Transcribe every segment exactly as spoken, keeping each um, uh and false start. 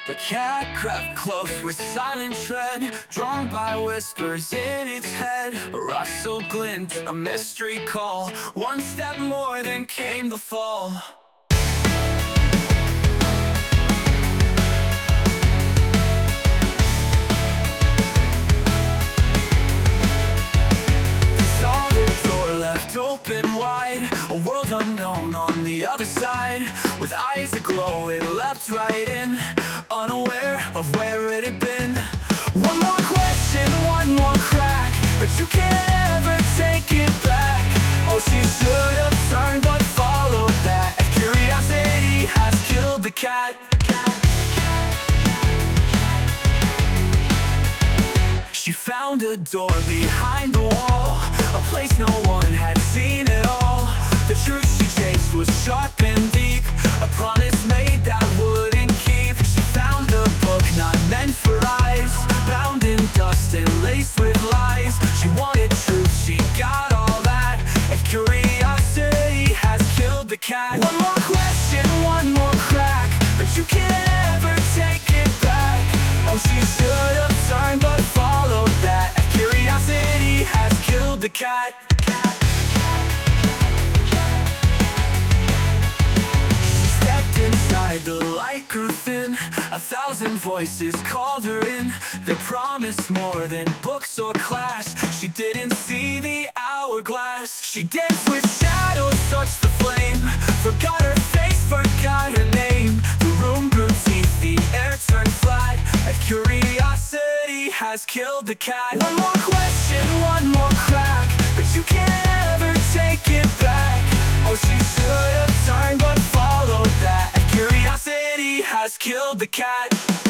The cat crept close with silent tread, drawn by whispers in its head. A rustle glint, a mystery call. One step more, then came the fall. Open wide, a world unknown on the other side. With eyes aglow, it leapt right in, unaware of where it had been. One more question, one more crack, but you can't ever take it back. Oh, she should have turned but followed that. Curiosity has killed the cat. She found a door behind the wall, a place no one had seen at all. The truth she chased was sharp and deep, a promise made that wouldn't keep. She found a book not meant for eyes, bound in dust and laced with lies. She wanted truth, she got all that, and curiosity has killed the cat. One more question, one more crack, but you can't ever take it back. Oh, she should have turned but followed that. Curiosity has killed the cat. She stepped inside, the light grew thin. A thousand voices called her in. They promised more than books or class. She didn't see the hourglass. She danced with shadows, touched the flame. Forgot her face, forgot her name. The room grew teeth, the air turned flat. And curiosity has killed the cat. One more question, one more crack, but you can't ever take it back. Oh, she should have turned but followed that. And curiosity has killed the cat.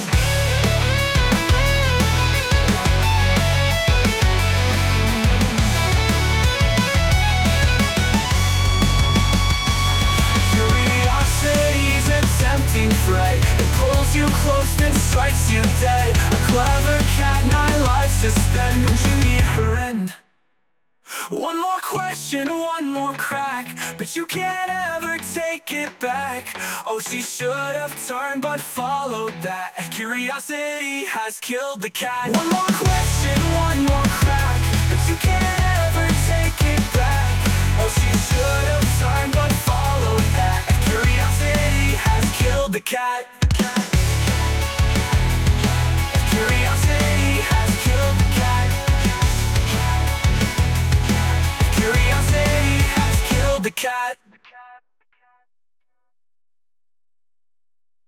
Curiosity's a tempting thread. It pulls you close and strikes you dead. A clever cat, nine lives to spend. Would you meet her end? One more question, one more crack, but you can't ever take it back. Oh, she should have turned but followed that. Curiosity has killed the cat. One more question, one more crack, but you can't ever take it back. Oh, she should have turned but